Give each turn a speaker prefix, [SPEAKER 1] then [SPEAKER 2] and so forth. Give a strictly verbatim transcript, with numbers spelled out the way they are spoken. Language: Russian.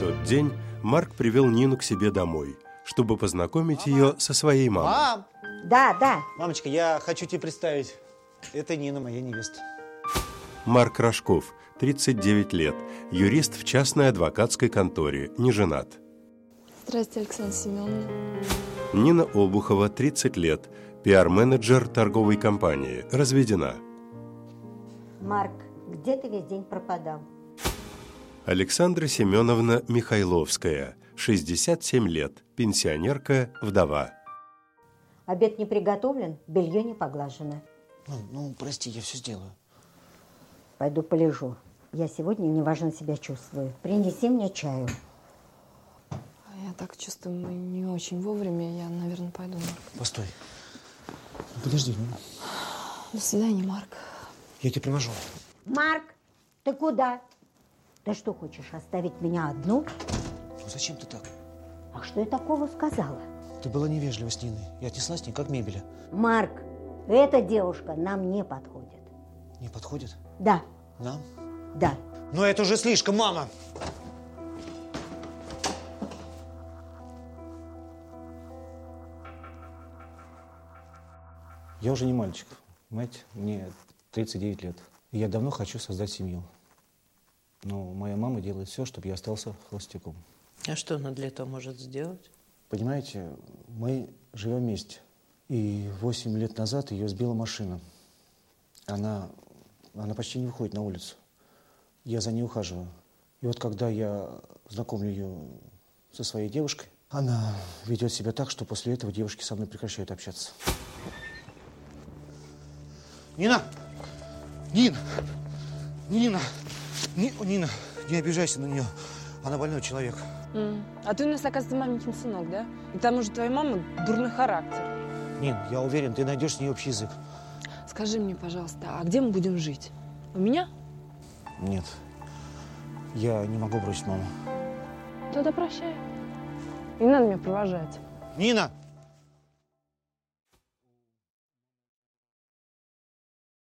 [SPEAKER 1] тот день Марк привел Нину к себе домой, чтобы познакомить Мама. ее со своей мамой.
[SPEAKER 2] Мам!
[SPEAKER 3] Да, да.
[SPEAKER 2] Мамочка, я хочу тебе представить. Это Нина, моя невеста.
[SPEAKER 1] Марк Рожков, тридцать девять лет, юрист в частной адвокатской конторе, не женат.
[SPEAKER 4] Здравствуйте, Александра Семеновна.
[SPEAKER 1] Нина Обухова, тридцать лет, пиар-менеджер торговой компании, разведена.
[SPEAKER 3] Марк, где ты весь день пропадал?
[SPEAKER 1] Александра Семеновна Михайловская, шестьдесят семь лет, пенсионерка, вдова.
[SPEAKER 3] Обед не приготовлен, белье не поглажено.
[SPEAKER 2] Ну, ну, прости, я все сделаю.
[SPEAKER 3] Пойду полежу. Я сегодня неважно себя чувствую. Принеси мне чаю.
[SPEAKER 4] Я так чувствую, мы не очень вовремя. Я, наверное, пойду, Марк.
[SPEAKER 2] Постой. Подожди. Ну.
[SPEAKER 4] До свидания, Марк.
[SPEAKER 2] Я тебе привожу.
[SPEAKER 3] Марк, ты куда? Ты что, хочешь оставить меня одну?
[SPEAKER 2] Ну зачем ты так?
[SPEAKER 3] А что я такого сказала?
[SPEAKER 2] Ты была невежлива с Ниной. Я отнеслась к ней как к мебели.
[SPEAKER 3] Марк, эта девушка нам не подходит.
[SPEAKER 2] Не подходит?
[SPEAKER 3] Да.
[SPEAKER 2] Нам?
[SPEAKER 3] Да.
[SPEAKER 2] Но это уже слишком, мама! Я уже не мальчик. Мать, мне тридцать девять лет. И я давно хочу создать семью. Но моя мама делает все, чтобы я остался холостяком.
[SPEAKER 5] А что она для этого может сделать?
[SPEAKER 2] Понимаете, мы живем вместе. И восемь лет назад ее сбила машина. Она, она почти не выходит на улицу. Я за ней ухаживаю. И вот когда я знакомлю ее со своей девушкой, она ведет себя так, что после этого девушки со мной прекращают общаться. Нина! Нина! Нина! Ни, Нина, не обижайся на нее. Она больной человек.
[SPEAKER 4] Mm. А ты у нас, оказывается, маменькин сынок, да? И к тому же твоя мама дурный характер.
[SPEAKER 2] Нин, я уверен, ты найдешь с ней общий язык.
[SPEAKER 4] Скажи мне, пожалуйста, а где мы будем жить? У меня?
[SPEAKER 2] Нет. Я не могу бросить маму.
[SPEAKER 4] Тогда прощай. Не надо меня провожать.
[SPEAKER 2] Нина!